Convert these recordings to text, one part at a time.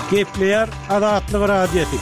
Gepleyer Azatlyk radiosu.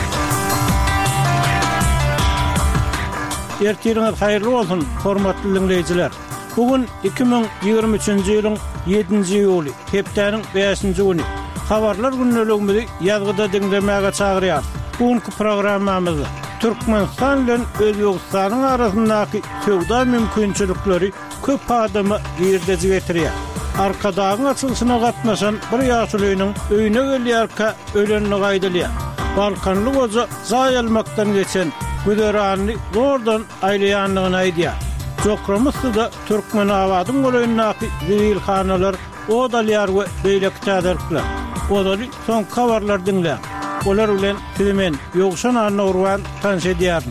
Ertiriniz hayırlı olsun, hormatly dinleyijiler. Bugün 2023-nji ýylyň 7-nji ýuly, hepdeniň 5-nji güni. Habarlar günneligimizi ýazgyda dinlemäge çagyrýar. Bugünkü programmamyzda Türkmenistan bilen Özbegistanyň arasyndaky söwda mümkinçilikleri köp adamy ýerde getirýär. Arkadagyň açylyşyna gatnaşan bir ýaşulynyň öýüne gelýärkä ölenini gaýdylýar. Balkanly goza zaýalmakdan geçen güderany gordan aýlaýanlygyny aýdýar. Jokramysda Türkmen awadyň goýundaky zivil hanalar odalyar we beýlek täderler. Odaly son habarlar dinleýär. Olar bilen tilemen ýogşan anawrwan tanşedýäryn.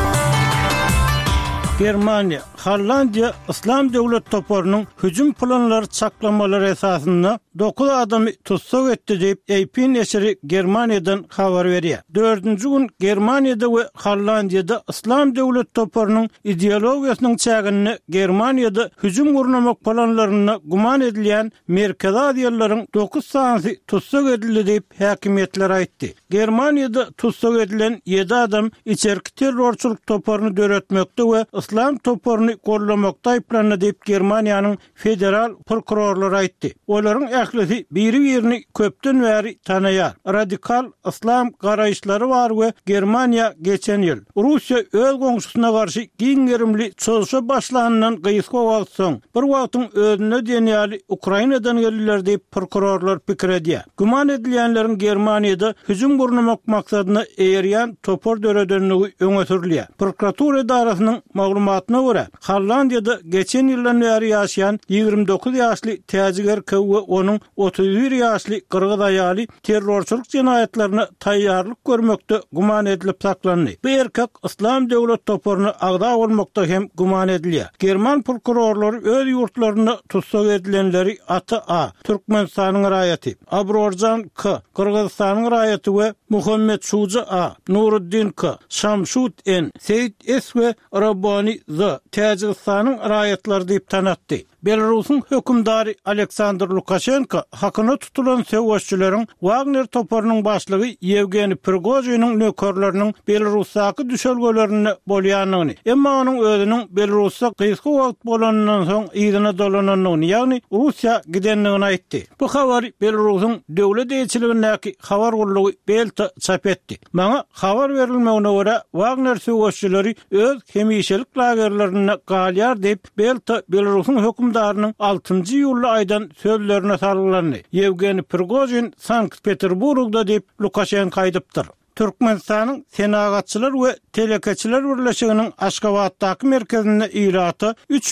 Germaniya, Hollandiya İslam Devlet toporunyň hüjüm planlary çaklamalary esasynda 9 adamy tutsak etdi diýip AP neşri Germaniýadan habar berýär. 4-nji gün Germaniýada we Hollandiýada İslam Devlet toporunyň ideologiýasynyň çägini Germaniýada hüjüm gurnamak planlaryna guman edilýän merkezi adamlaryň 9 sany tutsak edildi diýip häkimetler aýtdy. Germaniýada tutsak edilen 7 adam içerki terrorçuluk toporuny döretmekde we İslam toporuny gollamakda aýplandy diýip Germaniýanyň federal prokurorlary aýtdy. Olaryň ählisi biri-birini köpden bäri tanaýar. Radikal İslam garaýşlary bar we Germaniýa geçen ýyl Russiýa öz goňşusyna garşy giňerimli çolşa başlanandan gyýyska wagt soň bir wagtyň özüne denýäli Ukrainadan gelýär diýip prokurorlar pikir edýär. Guman edilýänleriň Germaniýada hüjüm gurnamak maksadyna eýerýän topor döredenligi öňe sürilýär. Prokuratura idarasynyň maglumatyna görä, Hollandiýada geçen ýyldan bäri ýaşaýan 29 ýaşly täjiger we onuň 31 ýaşly kyrgyz aýaly terrorçuluk jinayetlerine taýýarlyk görmekde guman edilip saklandy. Bu erkek İslam Devlet toporuny agda bolmakda hem guman edilýär. German prokurorlary öz ýurtlaryna tutsak edilenleri Ata A, Türkmenistanyň raýaty, Abrorjan K, Kyrgyzstanyň raýaty we Muhammed Şuja A, Nuruddin K, Şamşut N, Seyit S we Rabbani Z Täjikistanyň raýatlary diýip tanatdy. Belarusyň hökümdary Aleksandr Lukashenko hakyna tutulan söwüşçüleriň Wagner toporunyň başlygy Yevgeni Prigozhinyň nökerleriniň Belarusdaky düşelgelerini bolýanyny, emma onuň özüniň Belarusda gyýyska wagt bolanyndan soň ýygyna dolananyny, ýagny Russiýa gidenligini aýtdy. Bu habar Belarusyň döwlet eýçiligindäki habar gurulugy belta çap etdi. Maňa habar berilmegine görä Wagner söwüşçüleri öz hemişelik lagerlerine galýar diýip belta Belarusyň hökümdarynyň 6-njy ýuly aýdan sözlerine sarlandy. Yevgeni Prigozhin Sankt-Peterburgda diýip Lukashenko aýdypdyr. Türkmenistanyň Senagatçylar we Telekeçiler birleşiginiň Aşgabatdaky merkezinde ýylaty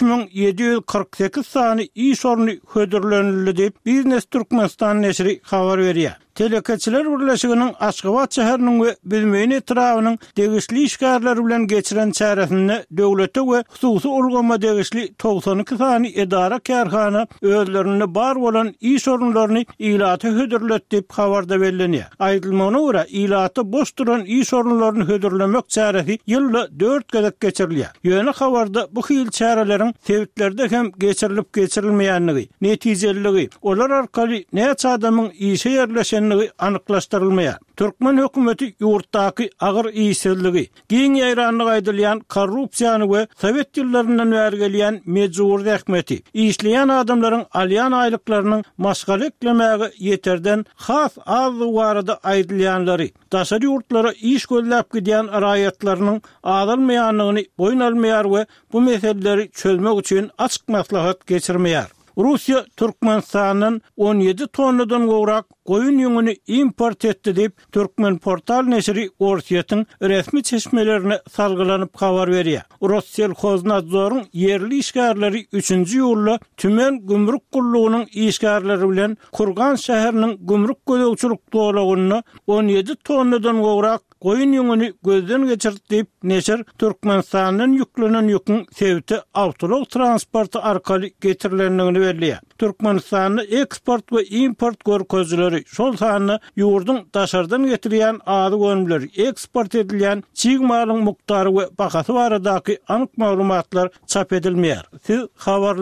3748 sany iş orny hödürlenildi diýip Biznes Türkmenistan neşri habar berýär. Telekeçiler birleşiginiň Aşgabat şäheriniň we bilmeýin etrawynyň degişli işgärleri bilen geçiren çäresinde döwlete we hususy ulgama degişli 92 sany edara kärhana özlerine bar bolan iş orunlaryny ýylaty hödürletdi diýip habarda berilýär. Aýdylmagyna görä ýylaty boş duran iş orunlaryny hödürlemek çäresi ýylda 4 gezek geçirilýär. Ýöne habarda bu hyl çäreleriň sebitlerde hem geçirilip geçirilmeýänligi, netijeliligi, olar arkaly näçe adamyň işe ýerleşen anyklaşdyrylmaýar. Türkmen hökümeti ýurtdaky agyr ýyşsizligi, giň ýaýranlyk aýdylýan korrupsiýany we Sowet ýyllaryndan bäri gelýän mejbur ähmeti, işleýän adamlaryň alýan aýlyklarynyň maşgal eklemäge ýeterden has az barada aýdylýanlary, daşary ýurtlara iş gözläp gidýän raýatlarynyň adalmaýanlygyny boýun almaýar we bu meseleleri çözmek üçin açyk maslahat geçirmeýär. Russiýa Türkmenistanyň 17 tonnadan gowrak goýun ýüngüni import etdi diýip Türkmen portal neşri Orsiýatyň resmi çeşmelerini salgylanyp habar berýär. Rosselschoznadzoryň yerli işgärleri 3-nji ýylda tümen gümrük gullugynyň işgärleri bilen Kurgan şäheriniň gümrük gödegçilik dolagyny 17 tonnadan gowrak goýun ýüngüni gözden geçirdi diýip neşir Türkmenistanyň ýüklenen ýükün sebäbi awtolog transporty arkaly getirilendigini berýär. Türkmenistanyň eksport we import görkezleri şol sany ýurdun daşardan getirýän ady gönümleri eksport edilýän çiğ malyň muktary we bahasy baradaky anyk maglumatlar çap edilmeýär. Siz habar